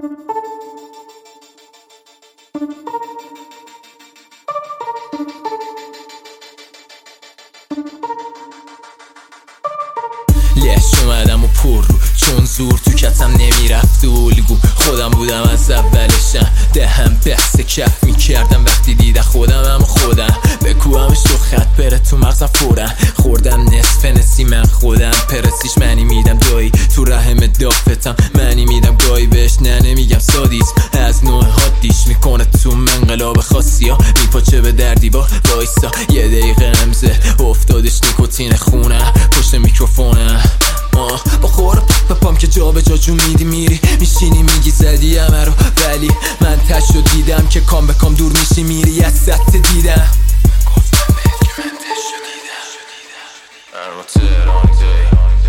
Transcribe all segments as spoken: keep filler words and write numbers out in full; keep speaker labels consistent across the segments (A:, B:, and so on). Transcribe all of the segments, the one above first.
A: لش اومدم و پر رو چون زور تو کتم نمیرفت و الگو خودم بودم از اولشم دهم بحث کف میکردم وقتی دیده خودم هم خودم بکوامش تو خط بره تو مغزم فورم خوردم نصف نسی من خودم پرسیش منی میدم دایی تو رحم دافتم منی میدم گاهی بهش نه نمیگم سادیس از نوع حادیش میکنه تو منقلاب خاصی ها میپاچه به دردی با وایسا یه دقیقه امزه افتادش نیکوتین خونه پشت میکروفونه آه با خور بپام که جا به جا جو میدی میری میشینی میگی زدی همه رو ولی من تشو دیدم که کام به کام دور میشی میری از سطح دیدم گفتم بهت که من تشو دیدم من رو تهران دی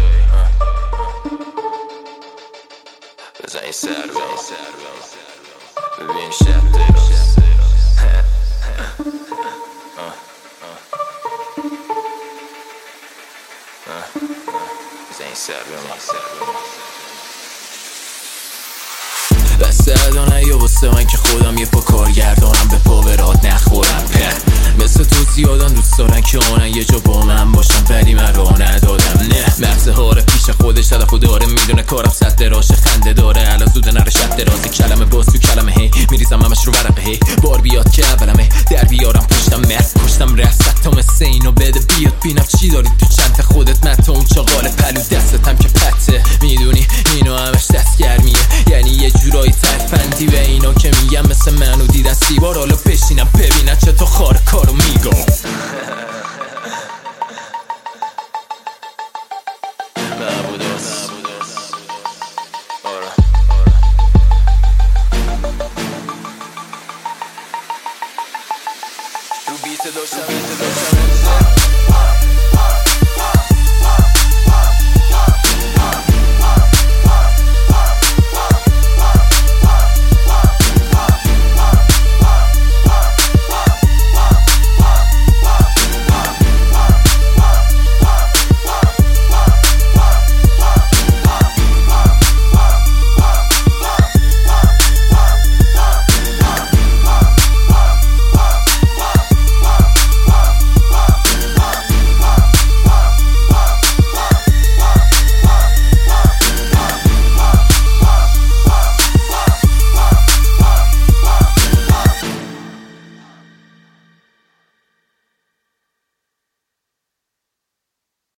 A: بزن این سر ببین شب دیراست بزن این سر بسته ادانه یا بسته من که خودم یه پا کارگردانم به پا به راد نخورم په مثل تو زیادن دوست دارن که آنن یه جا با من باشم ولی من راه ندادم نه مغز هاره پیش خودش هدف و داره میدونه کارم صد دراشه خنده داره الان زوده نره شب درازی کلمه باز تو کلمه هی میریزم همش رو ورقه هی بار بیاد که اولمه در بیارم پشتم مرد کشتم رفت تا مثل اینو بده بیاد بینم چی داری تو چند خودت من تا اون چاقال پلو دستتم که پته میدونی اینو همش دستگرمیه یعنی یه جورایی ترفندی به اینا که میگم مثل منو دیدن سیبار حالا بشینم ببینن چه تو خاره